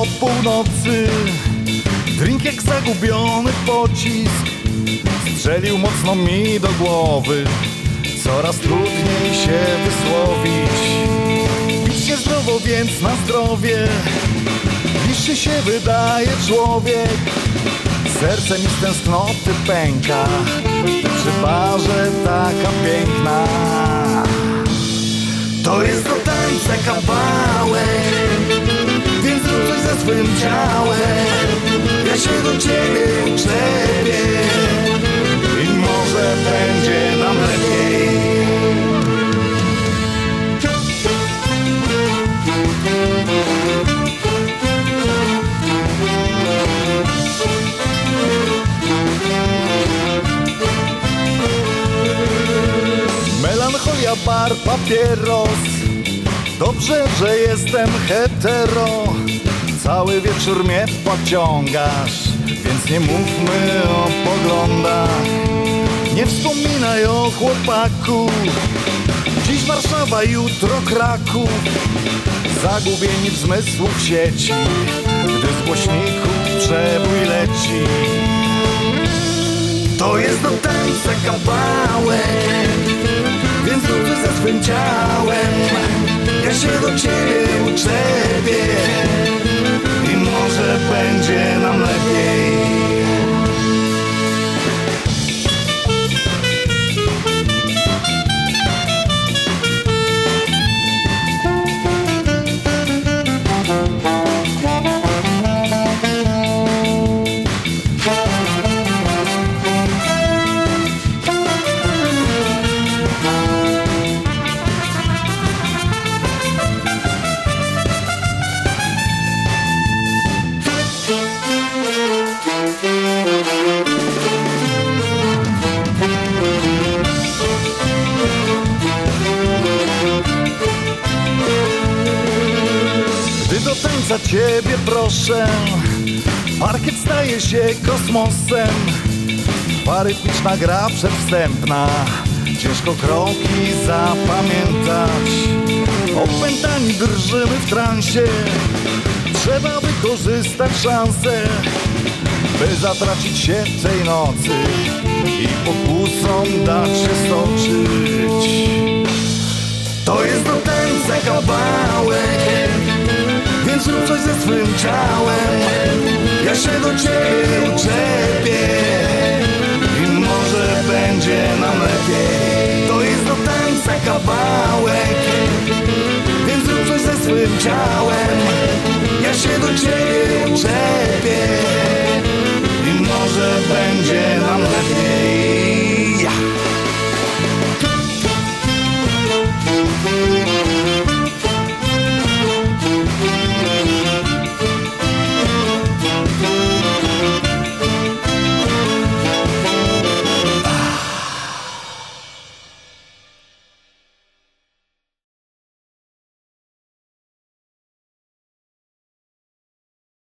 do północy. Drink jak zagubiony pocisk strzelił mocno mi do głowy. Coraz trudniej się wysłowić. Pić niezdrowo, więc na zdrowie. Bliższy się wydaje człowiek. Serce mi z tęsknoty pęka. Przy barze taka piękna. To jest do tańca kawałek, więc zrób coś ze swym ciałem. Ja się do ciebie uczepię i może będzie nam lepiej. Melancholia, bar, papieros. Dobrze, że jestem hetero. Cały wieczór mnie pociągasz, więc nie mówmy o poglądach. Nie wspominaj o chłopaku. Dziś Warszawa, jutro Kraków. Zagubieni w zmysłów sieci, gdy z głośników przebój leci. To jest do tańca kawałek, więc zrób coś ze swym ciałem. Ja się do ciebie uczepię i może będzie nam lepiej. Gdy do tańca ciebie proszę, parkiet staje się kosmosem. Rytmiczna gra przedwstępna, ciężko kroki zapamiętać. Opętani drżymy w transie, trzeba wykorzystać szansę, by zatracić się w tej nocy i pokusom dać się stoczyć. To jest do tańca kawałek, więc zrób coś ze swym ciałem. Ja się do ciebie uczepię i może będzie nam lepiej. To jest do tańca kawałek, więc zrób coś ze swym ciałem.